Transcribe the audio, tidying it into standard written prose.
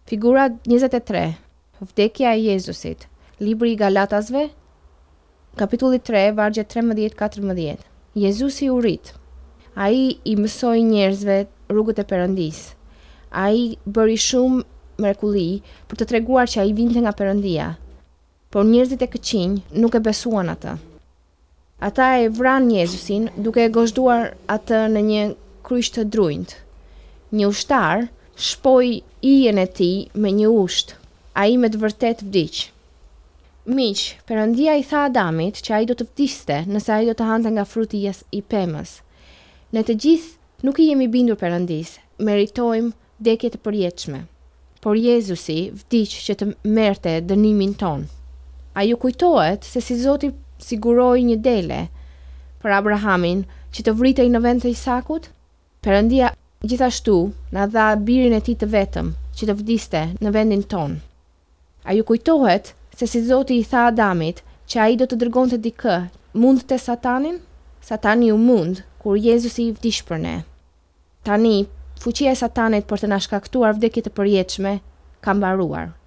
Figura 23. Vdekja e Jezusit. Libri i Galatasve, kapitulli 3, vargje 13-14. Jezusi u rit. Ai I mësoi njerëzve rrugët e Perëndis. Ai bëri shumë mrekulli për të treguar që ai vinte nga Perëndia. Por njerëzit e këqinj nuk e besuan atë. Ata e vran Jezusin duke e gozhduar atë në një kryq të drujt. Një ushtar shpoi ijen e tij me një usht. Ai me të vërtet vdiq. Miq, Perëndia I tha Adamit që ai do të vdiste nëse ai do të hante nga fruti I pemës. Ne të gjithë nuk I jemi bindur Perëndis, meritojmë vdekje të përjetshme. Por Jezusi vdiq që të merrte dënimin ton. A ju kujtohet se si Zoti siguroi një dele për Abrahamin që të vritej në vend të Isakut? Perëndia gjithashtu na dha birin e tij të vetëm që të vdiste në vendin ton. A ju kujtohet se si Zoti I tha Adamit që ai do të dërgonte dikë mundte Satanin? Satani u mund kur Jezusi I vdiq për ne. Tani, fuqia e Satanit për të na shkaktuar vdekje të përjetshme ka mbaruar.